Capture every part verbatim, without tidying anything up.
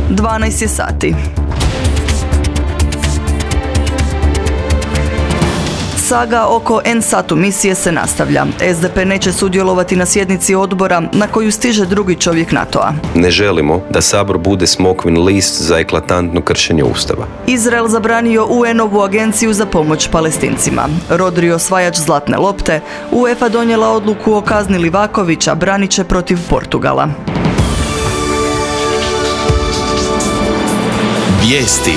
dvanaest je sati. Saga oko Ensatu misije se nastavlja. S D P neće sudjelovati na sjednici odbora na koju stiže drugi čovjek NATO-a. Ne želimo da Sabor bude smokvin list za eklatantno kršenje Ustava. Izrael zabranio U N-ovu agenciju za pomoć Palestincima. Rodri osvajač zlatne lopte. UEFA donijela odluku o kazni Livakovića, branit će protiv Portugala. Vijesti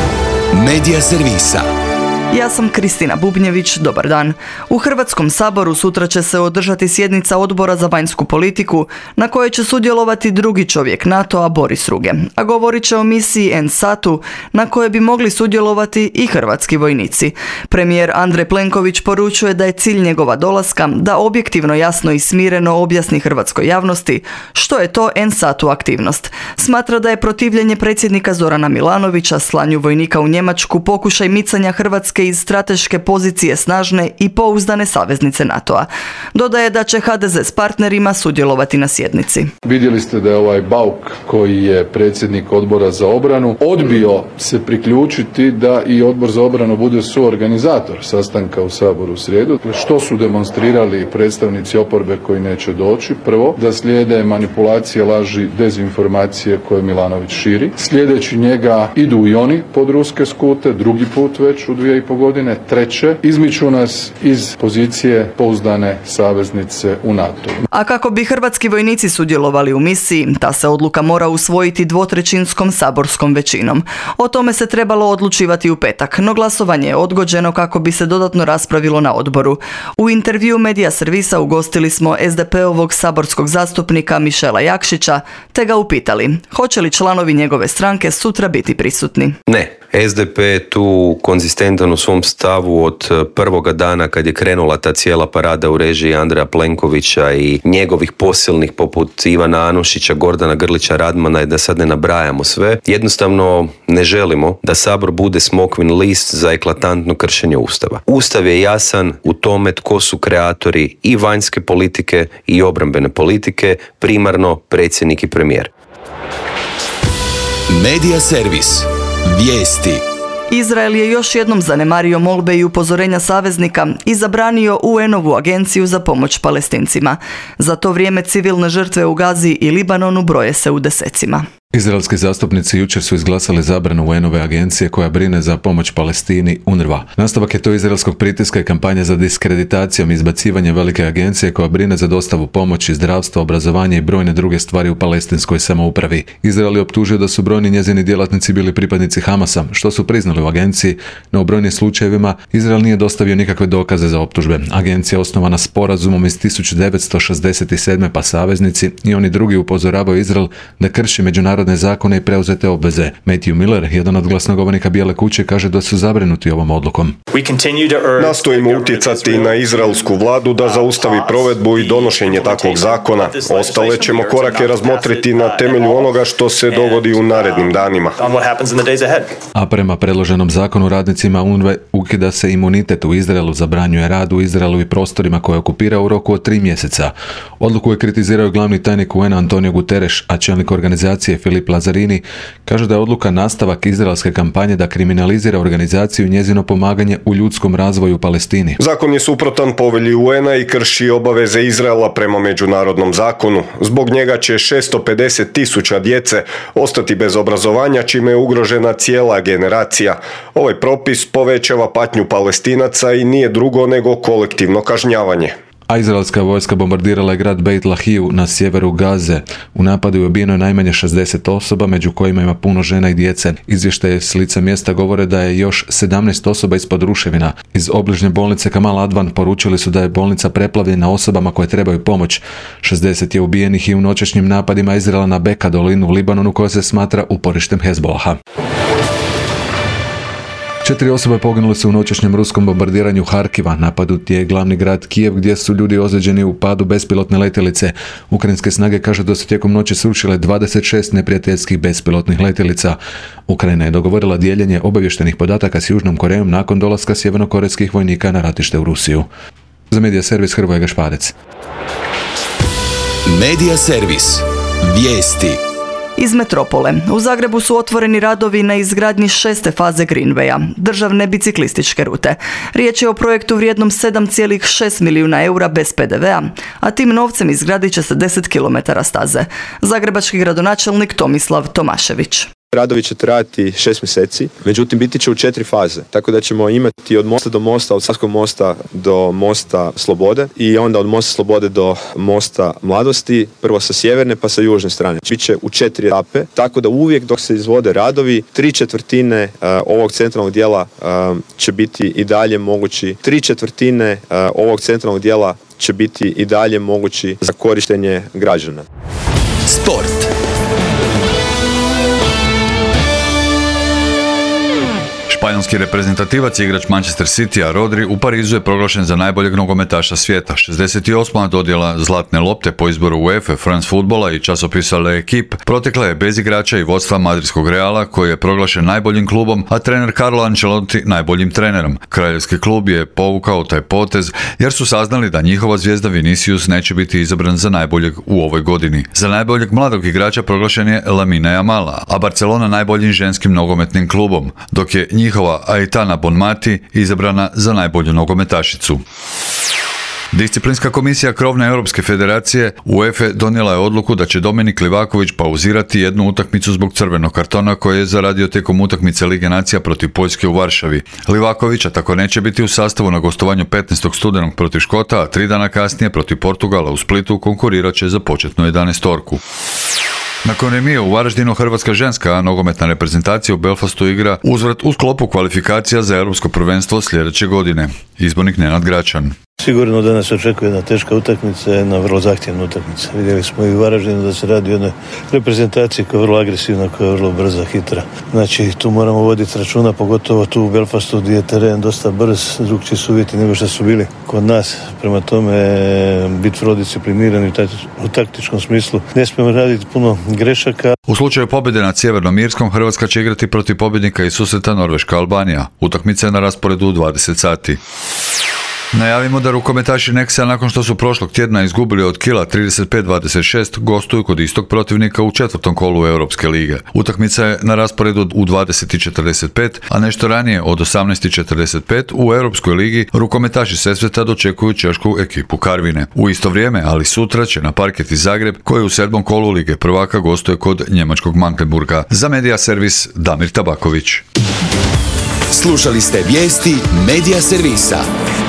Medija servisa. Ja sam Kristina Bubnjević, dobar dan. U Hrvatskom saboru sutra će se održati sjednica Odbora za vanjsku politiku na kojoj će sudjelovati drugi čovjek NATO-a Boris Ruge, a govorit će o misiji Ensatu na kojoj bi mogli sudjelovati i hrvatski vojnici. Premijer Andrej Plenković poručuje da je cilj njegova dolaska da objektivno, jasno i smireno objasni hrvatskoj javnosti što je to Ensatu aktivnost. Smatra da je protivljenje predsjednika Zorana Milanovića slanju vojnika u Njemačku pokušaj micanja Hrvatske iz strateške pozicije snažne i pouzdane saveznice NATO-a. Dodaje da će H D Z s partnerima sudjelovati na sjednici. Vidjeli ste da je ovaj Bauk, koji je predsjednik Odbora za obranu, odbio se priključiti da i Odbor za obranu bude suorganizator sastanka u Saboru u srijedu. Što su demonstrirali predstavnici oporbe koji neće doći? Prvo, da slijede manipulacije, laži, dezinformacije koje Milanović širi. Sljedeći njega idu i oni pod ruske skute, drugi put već u dvije i po godine. Treće, izmiču nas iz pozicije pouzdane saveznice u NATO. A kako bi hrvatski vojnici sudjelovali u misiji, ta se odluka mora usvojiti dvotrećinskom saborskom većinom. O tome se trebalo odlučivati u petak, no glasovanje je odgođeno kako bi se dodatno raspravilo na odboru. U intervju Medija servisa ugostili smo S D P-ovog saborskog zastupnika Mišela Jakšića, te ga upitali hoće li članovi njegove stranke sutra biti prisutni. Ne. S D P je tu konzistentan u svom stavu od prvoga dana kad je krenula ta cijela parada u režiji Andreja Plenkovića i njegovih posilnih poput Ivana Anušića, Gordana Grlića Radmana i da sad ne nabrajamo sve. Jednostavno ne želimo da Sabor bude smokvin list za eklatantno kršenje Ustava. Ustav je jasan u tome tko su kreatori i vanjske politike i obrambene politike, primarno predsjednik i premijer. Medija servis. Vijesti. Izrael je još jednom zanemario molbe i upozorenja saveznika i zabranio U N-ovu agenciju za pomoć Palestincima. Za to vrijeme civilne žrtve u Gazi i Libanonu broje se u desecima. Izraelski zastupnici jučer su izglasali zabranu U N-ove agencije koja brine za pomoć Palestini, U N R W A. Nastavak je to izraelskog pritiska i kampanje za diskreditacijom i izbacivanjem velike agencije koja brine za dostavu pomoći, zdravstva, obrazovanja i brojne druge stvari u palestinskoj samoupravi. Izrael je optužio da su brojni njezini djelatnici bili pripadnici Hamasa, što su priznali u agenciji, no u brojnim slučajevima Izrael nije dostavio nikakve dokaze za optužbe. Agencija je osnovana sporazumom iz tisuću devetsto šezdeset sedme pa saveznici i oni drugi upozoravaju Izrael da krši međunarodne zakone i preuzete obveze. Matthew Miller, jedan od glasnogovornika Bijele kuće, kaže da su zabrinuti ovom odlukom. Nastojimo utjecati na izraelsku vladu da zaustavi provedbu i donošenje takvog zakona. Ostale ćemo korake razmotriti na temelju onoga što se dogodi u narednim danima. A prema predloženom zakonu radnicima U N R W A ukida se imunitet u Izraelu, zabranjuje rad u Izraelu i prostorima koje okupira u roku od tri mjeseca. Odluku je kritizirao glavni tajnik U N-a Antonio Guterres, a čelnik organizacije Filip Lazarini kaže da je odluka nastavak izraelske kampanje da kriminalizira organizaciju i njezino pomaganje u ljudskom razvoju u Palestini. Zakon je suprotan povelji U N-a i krši obaveze Izraela prema međunarodnom zakonu. Zbog njega će šesto pedeset tisuća djece ostati bez obrazovanja, čime je ugrožena cijela generacija. Ovaj propis povećava patnju Palestinaca i nije drugo nego kolektivno kažnjavanje. A izraelska vojska bombardirala je grad Beit Lahiju na sjeveru Gaze. U napadu je ubijeno najmanje šezdeset osoba, među kojima ima puno žena i djece. Izvještaje s lica mjesta govore da je još sedamnaest osoba ispod ruševina. Iz obližnje bolnice Kamal Advan poručili su da je bolnica preplavljena osobama koje trebaju pomoć. šezdeset je ubijenih i u noćešnjim napadima Izraela na Beka dolinu u Libanonu, koja se smatra uporištem Hezbolaha. Četiri osobe poginule su u noćešnjem ruskom bombardiranju Harkiva. Napadnut je glavni grad Kijev, gdje su ljudi ozlijeđeni u padu bespilotne letjelice. Ukrajinske snage kažu da su tijekom noći srušile dvadeset šest neprijateljskih bespilotnih letjelica. Ukrajina je dogovorila dijeljenje obavještenih podataka s Južnom Korejom nakon dolaska sjevernokorejskih vojnika na ratište u Rusiju. Za Medija servis Hrvoje Gašparec. Medija servis. Vijesti. Iz metropole. U Zagrebu su otvoreni radovi na izgradnji šeste faze Greenwaya, državne biciklističke rute. Riječ je o projektu vrijednom sedam zarez šest milijuna eura bez pe de vea, a tim novcem izgradit će se deset kilometara staze. Zagrebački gradonačelnik Tomislav Tomašević. Radovi će trajati šest mjeseci, međutim biti će u četiri faze, tako da ćemo imati od mosta do mosta, od Savskog mosta do mosta Slobode i onda od mosta Slobode do mosta Mladosti, prvo sa sjeverne pa sa južne strane. Biće u četiri etape, tako da uvijek dok se izvode radovi, tri četvrtine uh, ovog centralnog dijela uh, će biti i dalje mogući, tri četvrtine uh, ovog centralnog dijela će biti i dalje mogući za korištenje građana. Sport. Španjolski reprezentativac i igrač Manchester Citya Rodri u Parizu je proglašen za najboljeg nogometaša svijeta. šezdeset osma dodjela zlatne lopte po izboru UEFA, France Footballa i časopisa L'Equipe protekla je bez igrača i vodstva madridskog Reala, koji je proglašen najboljim klubom, a trener Carlo Ancelotti najboljim trenerom. Kraljevski klub je povukao taj potez jer su saznali da njihova zvijezda Vinicius neće biti izabran za najboljeg u ovoj godini. Za najboljeg mladog igrača proglašen je Lamine Yamal, a Barcelona najboljim ženskim nogometnim klubom, dok je njihova Aitana Bonmati izabrana za najbolju nogometašicu. Disciplinska komisija Krovne Europske federacije UEFA donijela je odluku da će Dominik Livaković pauzirati jednu utakmicu zbog crvenog kartona koje je zaradio tijekom utakmice Lige nacija protiv Poljske u Varšavi. Livaković, a tako neće biti u sastavu na gostovanju petnaestog studenog protiv Škota, a tri dana kasnije protiv Portugala u Splitu konkurirat će za početnu jedanaestorku. Nakon remije u Varaždinu, hrvatska ženska nogometna reprezentacija u Belfastu igra uzvrat u sklopu kvalifikacija za europsko prvenstvo sljedeće godine. Izbornik Nenad Gračan. Sigurno da nas očekuje jedna teška utakmica, jedna vrlo zahtjevna utakmica. Vidjeli smo i u Varaždinu da se radi o jednoj reprezentaciji koja je vrlo agresivna, koja je vrlo brza, hitra. Znači tu moramo voditi računa, pogotovo tu u Belfastu gdje je teren dosta brz, drugčiji su uvjeti nego što su bili kod nas. Prema tome biti vrlo disciplinirani u taktičkom smislu. Ne smijemo raditi puno grešaka. U slučaju pobjede nad Sjevernom Irskom, Hrvatska će igrati protiv pobjednika iz susreta Norveška-Albanija. Utakmica je na rasporedu u dvadeset sati. Najavimo da rukometaši Nexa nakon što su prošlog tjedna izgubili od Kila trideset pet dvadeset šest gostuju kod istog protivnika u četvrtom kolu Europske lige. Utakmica je na rasporedu u dvadeset četrdeset pet, a nešto ranije od osamnaest četrdeset pet u Europskoj ligi rukometaši Sesveta dočekuju češku ekipu Karvine. U isto vrijeme, ali sutra će na parket iz Zagreb, koji u sedmom kolu Lige prvaka gostuje kod njemačkog Magdeburga. Za Medija Servis Damir Tabaković. Slušali ste vijesti Medija Servisa.